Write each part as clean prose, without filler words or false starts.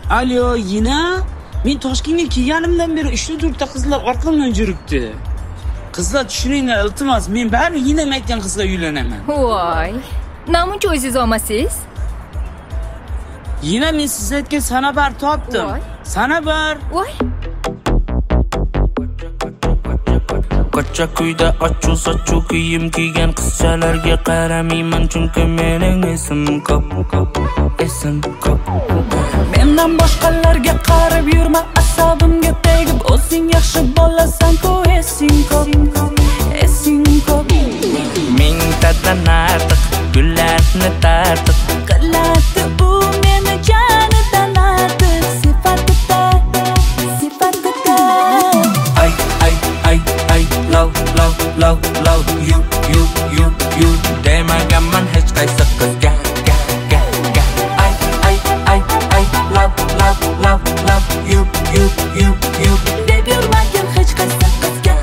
Alo, yine? Men Toshkentga kelganimdan beri 3-4 qizlar orqamdan yuribdi. Qizlar tushuringlar, iltimos, men baribir yine aytgan qizga uylanaman. Voy. Namuncha o'zingiz olmasiz? Yine men siz aytgan Sanabar topdim. Sanabar. Voy. Qocha kuyda ochu kiyim kiygan qizchalarga qaramayman chunki mening esim ko'p. Mendan boshqalarga qarab yurma, asabimga tegib o'zing yaxshi bo'lasan-ku, esing ko'p. Mingtadan ortiq gullarni tartib qiladi u meni jonidan ortiq sifatida. Love you demaganman hech qaysi qizga. Love you deb yurmagan hech qaysi qizga.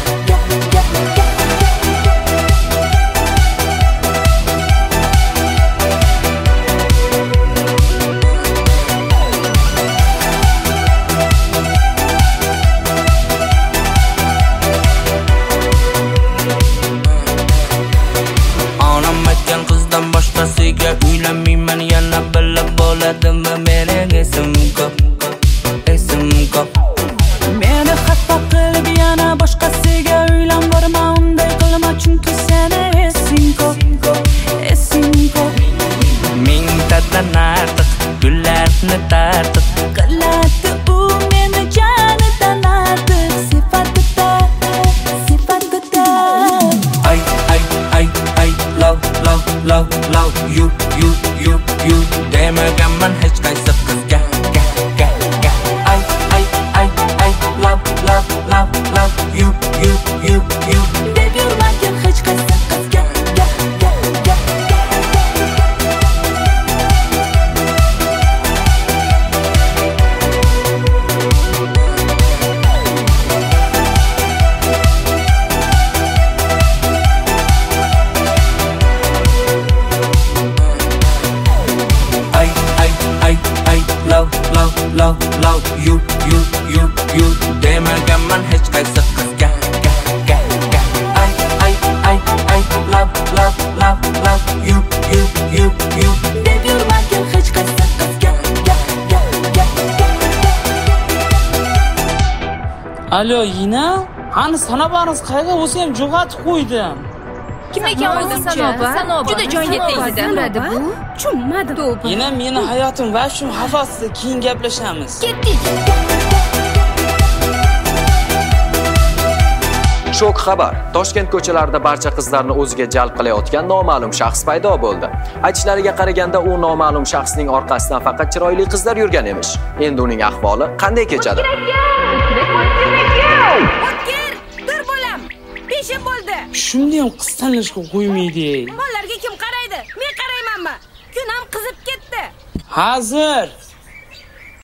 Boshqasiga uylanmayman, yana bilib bo'ladimi mening esim ko'p. Meni xafa qilib yana boshqasiga uylanvorma, unday qilma chunki seni esing ko'p. Mingtadan ortiq gullarni tartib qiladi u meni jonidan ortiq sifatida. Love you demaganman hech qaysi qizga. Love you deb yurmagan hech qaysi qizga. Love you demaganman hech qaysi qizga. Love you deb yurmagan hech qaysi qizga. Alo, yine? Hani Sanabar'ınız qayga o'zi ham jo'g'atib qo'ydim. Kim ekan o'zi Sanobar? Juda joyga tegdi. Bo'ladi bu. Tushunmadim. Yine meni hayotim va shu havasida keyin gaplashamiz. Ketdik. Shok xabar. Toshkent ko'chalarida barcha qizlarni o'ziga jalb qilayotgan noma'lum shaxs paydo bo'ldi. Aytishlariga qaraganda u noma'lum shaxsning orqasidan faqat chiroyli qizlar yurgan emish. Endi uning ahvoli qanday kechadi? Dur bo'lam. Peshim bo'ldi. Shunday ham qiz tanlashga qo'ymaydi. Bolalarga kim qaraydi? Men qaraymanmi? Kun ham qizib ketdi. Hozir